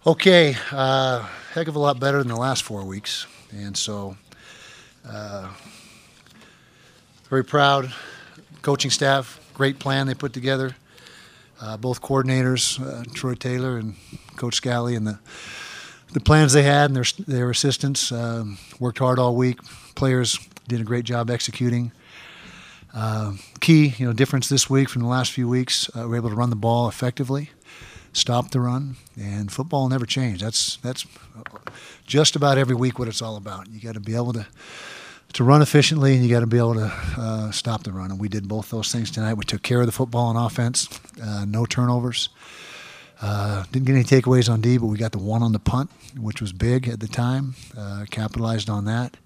Okay, heck of a lot better than the last 4 weeks, and so very proud. Coaching staff, great plan they put together. Both coordinators, Troy Taylor and Coach Scally, and the plans they had and their assistants worked hard all week. Players did a great job executing. Key, difference this week from the last few weeks. We were able to run the ball effectively, stop the run, and football will never change. That's just about every week what it's all about. You got to be able to run efficiently, and you got to be able to stop the run. And we did both those things tonight. We took care of the football on offense, no turnovers. Didn't get any takeaways on D, but we got the one on the punt, which was big at the time. Capitalized on that.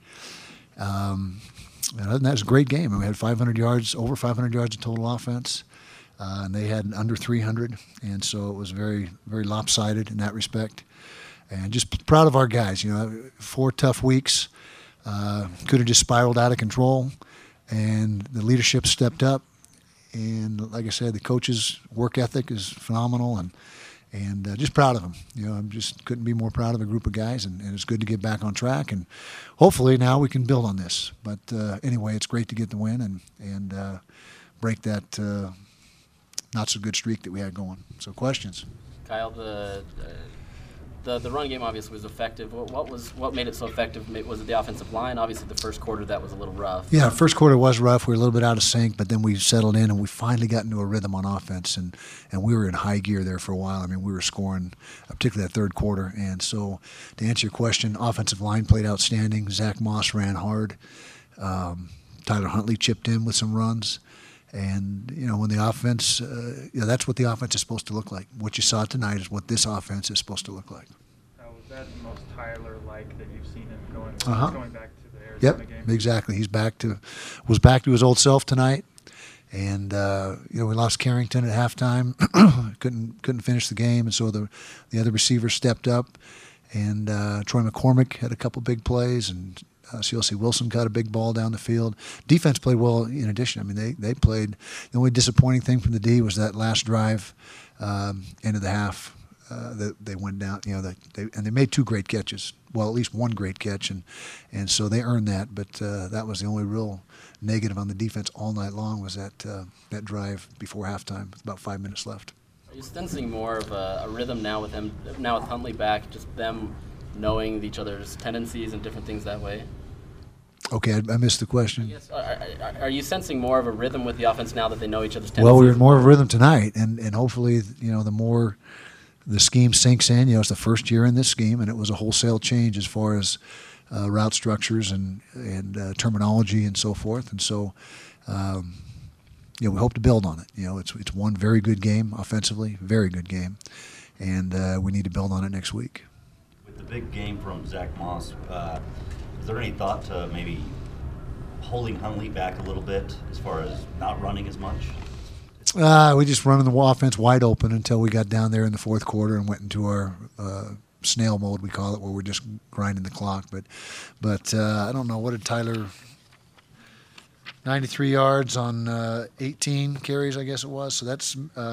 Other than that, it was a great game. And we had 500 yards, over 500 yards of total offense. And they had under 300, and so it was very, very lopsided in that respect. And just proud of our guys. 4 tough weeks. Could have just spiraled out of control, and the leadership stepped up. And like I said, the coaches' work ethic is phenomenal, and just proud of them. I just couldn't be more proud of a group of guys, and it's good to get back on track. And hopefully now we can build on this. But anyway, it's great to get the win and break that not so good streak that we had going. So questions? Kyle, the run game obviously was effective. What made it so effective? Was it the offensive line? Obviously, the first quarter that was a little rough. Yeah, first quarter was rough. We were a little bit out of sync, but then we settled in and we finally got into a rhythm on offense, and we were in high gear there for a while. I mean, we were scoring, particularly that third quarter. And so, to answer your question, offensive line played outstanding. Zach Moss ran hard. Tyler Huntley chipped in with some runs. And, when the offense, that's what the offense is supposed to look like. What you saw tonight is what this offense is supposed to look like. Was that the most Tyler-like that you've seen him going back to the Arizona game? Yep, exactly. He's was back to his old self tonight. And, we lost Carrington at halftime. couldn't finish the game. And so the other receivers stepped up. And Troy McCormick had a couple big plays, and CLC Wilson got a big ball down the field. Defense played well in addition. I mean, they played. The only disappointing thing from the D was that last drive, end of the half, that they went down. They made 2 great catches. Well, at least 1 great catch, and so they earned that. But that was the only real negative on the defense all night long was that drive before halftime with about 5 minutes left. Are you sensing more of a rhythm now with Huntley back, just them knowing each other's tendencies and different things that way? Okay, I missed the question. Yes. Are you sensing more of a rhythm with the offense now that they know each other's tendencies? Well, we were more of a rhythm tonight, and hopefully, the more the scheme sinks in. It's the first year in this scheme, and it was a wholesale change as far as route structures and terminology and so forth. And so, we hope to build on it. It's one very good game offensively, very good game, and we need to build on it next week. With the big game from Zach Moss, is there any thought to maybe holding Huntley back a little bit as far as not running as much? We just running the offense wide open until we got down there in the fourth quarter and went into our snail mode, we call it, where we're just grinding the clock. But I don't know, what did Tyler? 93 yards on 18 carries, I guess it was. So that's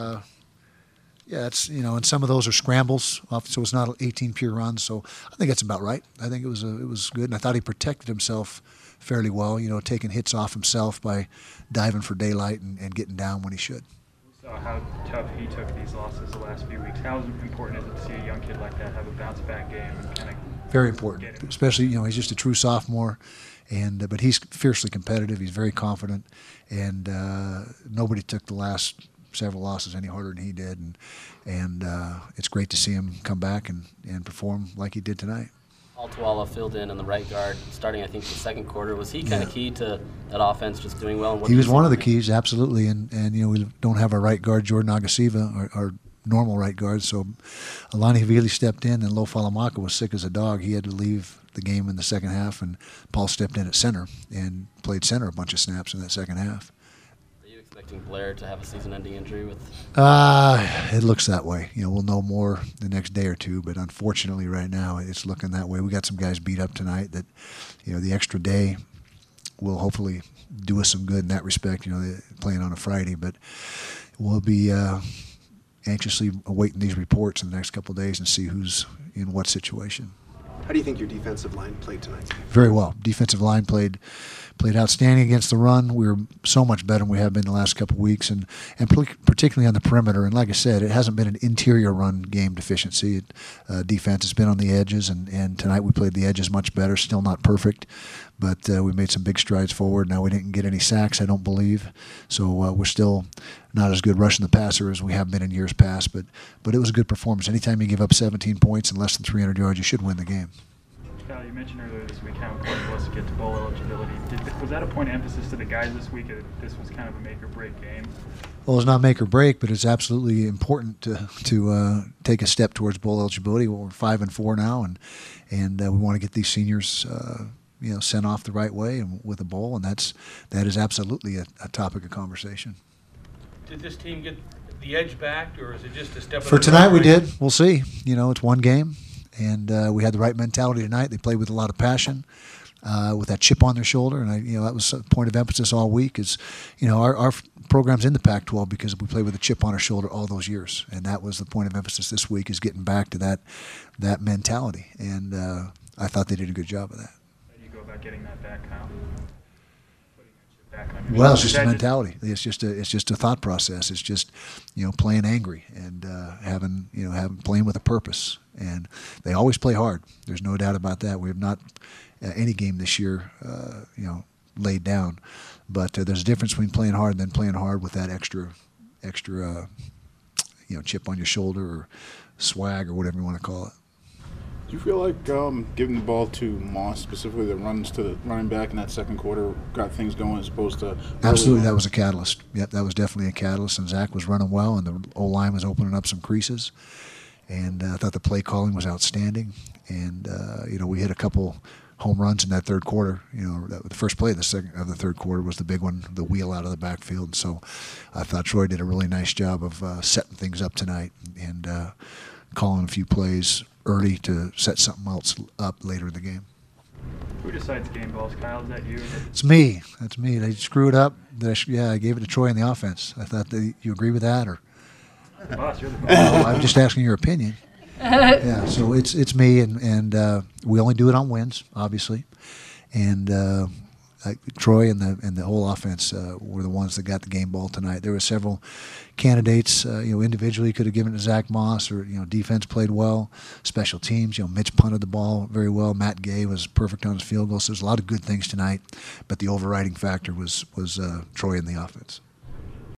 it's and some of those are scrambles, so it's not 18 pure runs. So I think that's about right. I think it was good, and I thought he protected himself fairly well. Taking hits off himself by diving for daylight and getting down when he should. We saw how tough he took these losses the last few weeks. How important is it to see a young kid like that have a bounce back game and kind of very important, especially he's just a true sophomore. But he's fiercely competitive. He's very confident, and nobody took the last several losses any harder than he did. And it's great to see him come back and perform like he did tonight. Altawala filled in the right guard, starting I think the second quarter. Was he kind of key to that offense just doing well? He was one of the keys, absolutely. And we don't have our right guard, Jordan Agasiva, our normal right guard. So Alani Havili stepped in, and Lo Falamaka was sick as a dog. He had to leave the game in the second half, and Paul stepped in at center and played center a bunch of snaps in that second half. Are you expecting Blair to have a season-ending injury with? It looks that way. We'll know more the next day or two, but unfortunately right now it's looking that way. We got some guys beat up tonight that, the extra day will hopefully do us some good in that respect, playing on a Friday, but we'll be anxiously awaiting these reports in the next couple of days and see who's in what situation. How do you think your defensive line played tonight? Very well. Defensive line played outstanding against the run. We were so much better than we have been the last couple of weeks, and particularly on the perimeter. And like I said, it hasn't been an interior run game deficiency. Defense has been on the edges, and tonight we played the edges much better. Still not perfect, but we made some big strides forward. Now we didn't get any sacks, I don't believe, so we're still not as good rushing the passer as we have been in years past. But it was a good performance. Anytime you give up 17 points and less than 300 yards, you should win the game. Cal, you mentioned earlier this week how important it was to get to bowl eligibility. Was that a point of emphasis to the guys this week that this was kind of a make or break game? Well, it's not make or break, but it's absolutely important to take a step towards bowl eligibility. Well, we're 5-4 now, and we want to get these seniors sent off the right way and with a bowl, and that is absolutely a topic of conversation. Did this team get the edge back, or is it just a step For tonight? We did. We'll see. It's one game. And we had the right mentality tonight. They played with a lot of passion, with that chip on their shoulder. And that was a point of emphasis all week. Is our program's in the Pac-12 because we played with a chip on our shoulder all those years, and that was the point of emphasis this week, is getting back to that mentality. And I thought they did a good job of that. How do you go about getting that back, Kyle? Putting that chip back on your Well, it's shoulder? just a mentality. It's just a thought process. It's just playing angry and having playing with a purpose. And they always play hard. There's no doubt about that. We have not any game this year, laid down. But there's a difference between playing hard and then playing hard with that extra, chip on your shoulder or swag or whatever you want to call it. Do you feel like giving the ball to Moss, specifically the runs to the running back in that second quarter, got things going as opposed to Absolutely, that was a catalyst. Yep, that was definitely a catalyst. And Zach was running well, and the O-line was opening up some creases. And I thought the play calling was outstanding. And we hit a couple home runs in that third quarter. The first play of the third quarter was the big one, the wheel out of the backfield. So I thought Troy did a really nice job of setting things up tonight and calling a few plays early to set something else up later in the game. Who decides game balls, Kyle? Is that you? It's me. That's me. They screw it up. I gave it to Troy in the offense. I thought you agree with that, or? Boss, you're the boss. I'm just asking your opinion. Yeah, so it's me, and we only do it on wins, obviously, and Troy and the whole offense were the ones that got the game ball tonight. There were several candidates, individually could have given it to Zach Moss, or defense played well, special teams, Mitch punted the ball very well, Matt Gay was perfect on his field goal. So there's a lot of good things tonight, but the overriding factor was Troy and the offense.